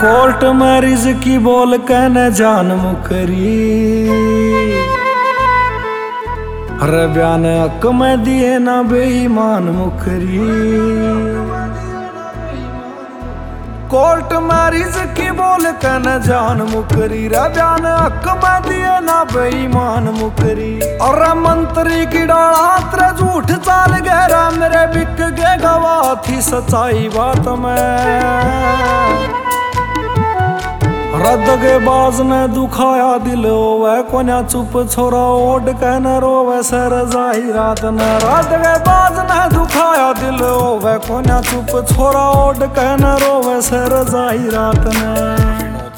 Court marriage की बोल के न जान मुकरी, हर बयान हक में दिए ना बेईमान मुकरी। कोर्ट मैरिज की बोल के न जान मुकरी, रे बयान हक में दिए ना बेईमान मुकरी। और मंत्री की डाला तेरे झूठ चाल गहरा, मेरे बिक के गवाह थी सच्चाई बात में। रद के बाज ने दुखाया दिल वह कोन्या चुप छोरा ओढ़ के न रोवे सर जाही रात न। रद के बाज ने दुखाया दिल वह कोन्या चुप छोरा ओढ़ के न रोवे सर जाही रात न।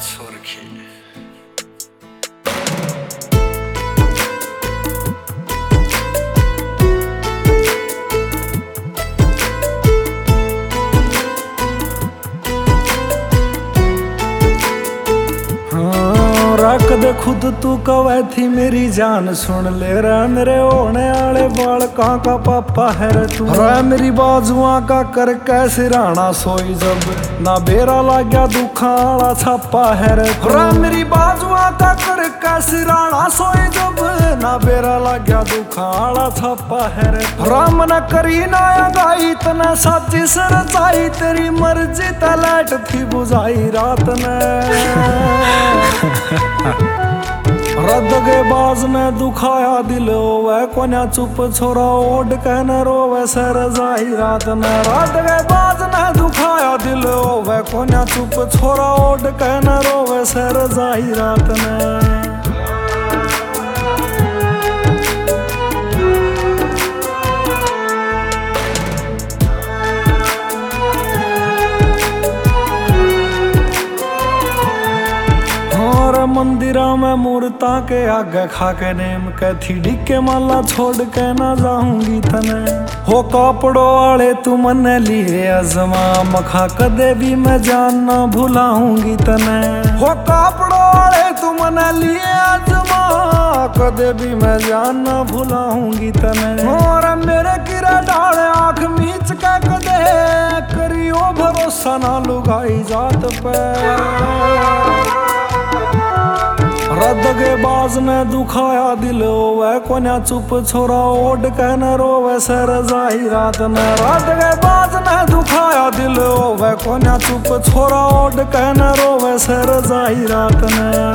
कदे खुद तू कवे थी मेरी जान सुन ले रे, मेरे होने वाले बालका का पापा है रे तू। रे मेरी बाजुआ का कर कैसे राणा सोई जब ना बेरा लाग्या दुखा वाला छापा है रे। रे मेरी बाजुआ का कर कैसे राणा सोई जब ना बेरा लाग्या दुखा वाला छापा है रे। राम न करी ना गाई तने साची सर चाई, तेरी मर्जी तलैट थी बुझाई रात ने। रद के बाज ने दुखाया दिल वह कोन्या चुप छोरा ओढ़ के न रोवे सर जाही रात न। रद के बाज ने दुखाया दिल वह कोन्या चुप छोरा ओढ़ के न रोवे सर जाही रात न। मंदिरा में मूर्ता के आगे खा के नेम के थी डिके माला छोड़ के ना जाऊंगी तने। हो कापड़ों वाले तू मने लिए अजमा मखा कदे भी मैं जान ना भुलाऊंगी तने। हो कापड़ों वाले तू मने लिए अजमा कदे भी मैं जान ना भुलाऊंगी तने। और मेरे किरा डाल आंख मीच के कदे करियो भरोसा ना लुगाई जात पे। रद के बाज ने दुखाया दिल वह कोन्या चुप छोरा ओढ़ के न रोवे सर जाही रात न। रद के बाज ने दुखाया दिल वह कोन्या चुप छोरा ओढ़ के न रोवे सर जाही रात न।